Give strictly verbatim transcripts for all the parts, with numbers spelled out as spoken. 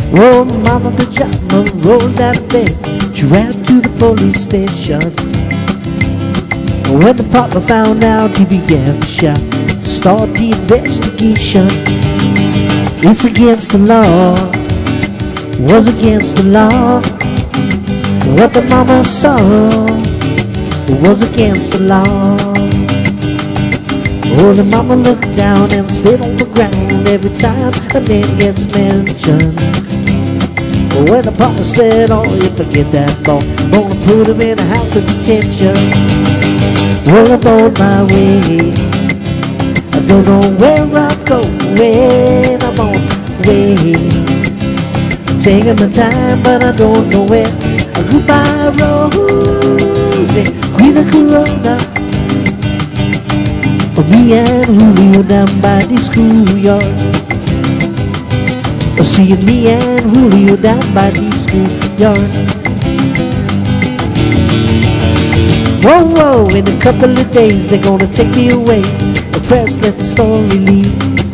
Oh, mama pajama rolled out of bed. She ran to the police station. When the partner found out, he began to shout, start the investigation. It's against the law, was against the law. What the mama saw was against the law. Oh, the mama looked down and spit on the ground every time a name gets mentioned. When the partner said, oh, you forget that boy, I'm gonna put him in a house of detention. Well, I'm on my way, I don't know where I'm going. I'm on my way, taking my time, but I don't know where. Goodbye, Rose, Queen of Corona. Me and Julio down by the schoolyard. Seeing me and Julio down by the schoolyard. Whoa, whoa, in a couple of days they're gonna take me away. The press let the story leak.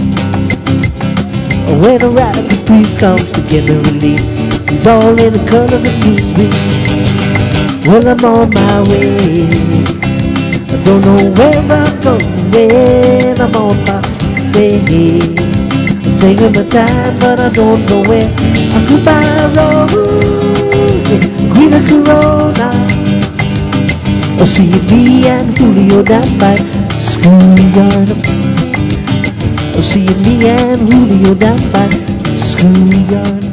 When a radical priest comes to get me released, he's all in the color of the newsweek. Well, I'm on my way, I don't know where I'm going. I'm on my way, I'm taking my time, but I don't know where. I'm goodbye, Rose, Queen of Corona. I'll see me and Julio down by the schoolyard. I'll see me and Julio down by the schoolyard.